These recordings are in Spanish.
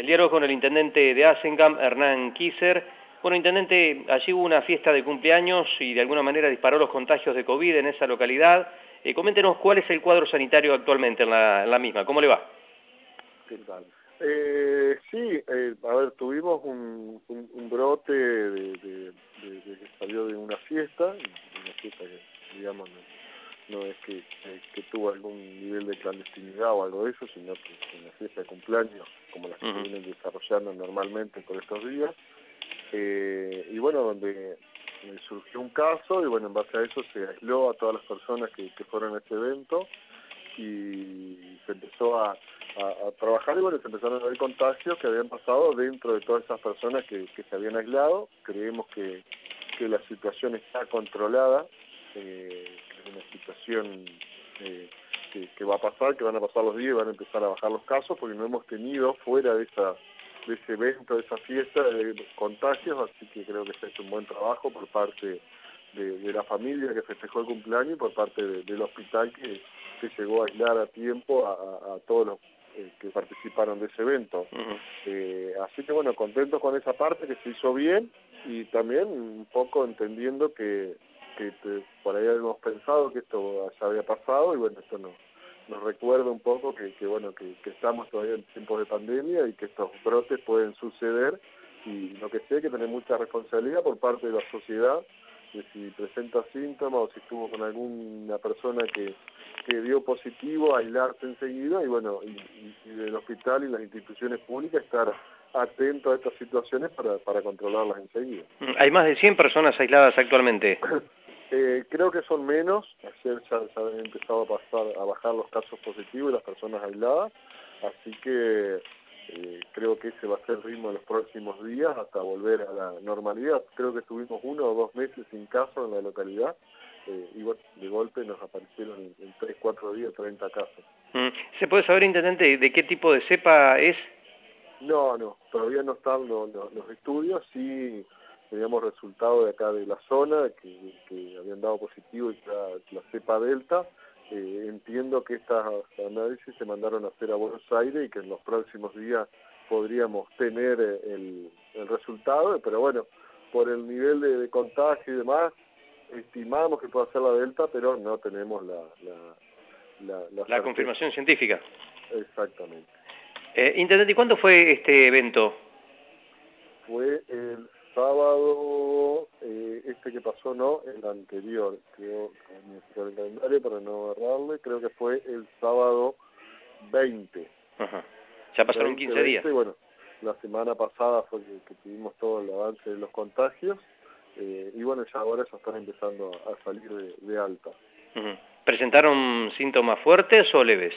El diálogo con el intendente de Azencamp, Hernán Kisser. Bueno, intendente, allí hubo una fiesta de cumpleaños y de alguna manera disparó los contagios de COVID en esa localidad. Coméntenos cuál es el cuadro sanitario actualmente en la misma, ¿cómo le va? ¿Qué tal? A ver, tuvimos un brote que salió de una fiesta que, digamos, no es que tuvo algún nivel de clandestinidad o algo de eso, sino que una fiesta de cumpleaños, como las que se vienen desarrollando normalmente por estos días, y bueno, donde surgió un caso, y bueno, en base a eso se aisló a todas las personas que fueron a este evento, y se empezó a trabajar, y bueno, se empezaron a ver contagios que habían pasado dentro de todas esas personas que se habían aislado. Creemos que la situación está controlada, que es una situación que va a pasar, que van a pasar los días y van a empezar a bajar los casos, porque no hemos tenido fuera de ese evento, de esa fiesta, de contagios, así que creo que se ha hecho un buen trabajo por parte de la familia que festejó el cumpleaños y por parte del hospital que llegó a aislar a tiempo a todos los que participaron de ese evento. Así que bueno, contentos con esa parte, que se hizo bien, y también un poco entendiendo que por ahí habíamos pensado que esto ya había pasado, y bueno, esto nos recuerda un poco que estamos todavía en tiempos de pandemia y que estos brotes pueden suceder, y lo que sí hay que tener mucha responsabilidad por parte de la sociedad, de si presenta síntomas o si estuvo con alguna persona que dio positivo, aislarse enseguida, y bueno, y del hospital y las instituciones públicas estar atentos a estas situaciones para controlarlas enseguida. Hay más de 100 personas aisladas actualmente. Creo que son menos. Ayer ya han empezado a bajar los casos positivos y las personas aisladas, así que creo que ese va a ser el ritmo de los próximos días hasta volver a la normalidad. Creo que estuvimos 1 o 2 meses sin casos en la localidad, y bueno, de golpe nos aparecieron en 3, 4 días 30 casos. ¿Se puede saber, intendente, de qué tipo de cepa es? No, todavía no están los estudios. Sí teníamos resultados de acá de la zona que habían dado positivo, y la cepa delta. Entiendo que estas análisis se mandaron a hacer a Buenos Aires y que en los próximos días podríamos tener el resultado, pero bueno, por el nivel de contagio y demás, estimamos que pueda ser la delta, pero no tenemos la confirmación científica. Exactamente. Intendente, ¿y cuándo fue este evento? Fue el sábado, que pasó, no, el anterior, creo, en el calendario para no agarrarle, creo que fue el sábado 20. Ajá. Ya pasaron 15 días. Bueno, la semana pasada fue que tuvimos todo el avance de los contagios, y bueno, ya ahora ya están empezando a salir de alta. ¿Presentaron síntomas fuertes o leves?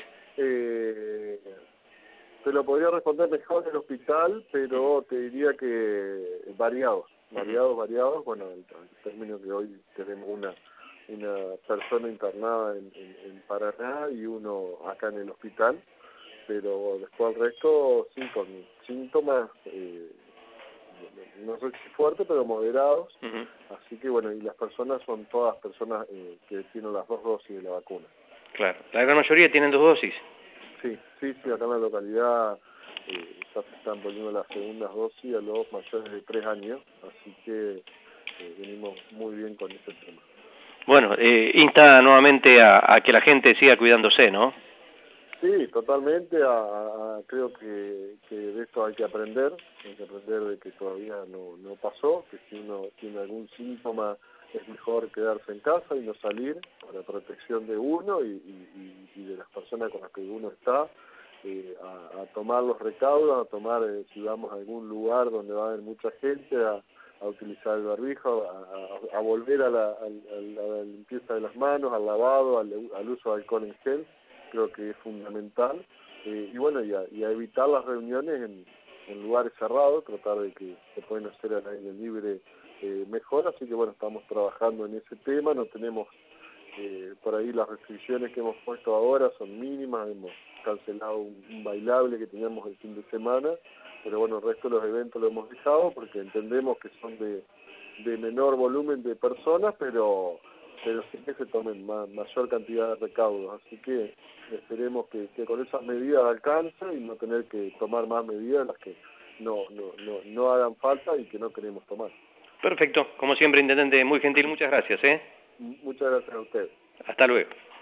Te lo podría responder mejor en el hospital, pero te diría que variados. Bueno, el término que hoy tenemos una persona internada en Paraná y uno acá en el hospital, pero después el resto sí con síntomas, no sé si fuertes, pero moderados. Así que bueno, y las personas son todas personas que tienen las 2 dosis de la vacuna. Claro, la gran mayoría tienen 2 dosis. Sí, acá en la localidad ya se están poniendo las segundas dosis a los mayores de 3 años, así que venimos muy bien con ese tema. Bueno, insta nuevamente a que la gente siga cuidándose, ¿no? Sí, totalmente. Creo que de esto hay que aprender de que todavía no pasó, que si uno tiene algún síntoma es mejor quedarse en casa y no salir, para protección de uno y de las personas con las que uno está, a tomar los recaudos, a tomar, si vamos a algún lugar donde va a haber mucha gente, a utilizar el barbijo, a volver a la limpieza de las manos, al lavado, al uso de alcohol en gel. Creo que es fundamental, y bueno, y a evitar las reuniones en lugares cerrados, tratar de que se pueden hacer al aire libre mejor. Así que bueno, estamos trabajando en ese tema. No tenemos por ahí las restricciones que hemos puesto ahora son mínimas. Hemos cancelado un bailable que teníamos el fin de semana, pero bueno, el resto de los eventos lo hemos dejado porque entendemos que son de menor volumen de personas, pero pero sí que se tomen mayor cantidad de recaudos. Así que esperemos que con esas medidas alcance y no tener que tomar más medidas las que no hagan falta y que no queremos tomar. Perfecto, como siempre, intendente, muy gentil, muchas gracias. Muchas gracias a usted. Hasta luego.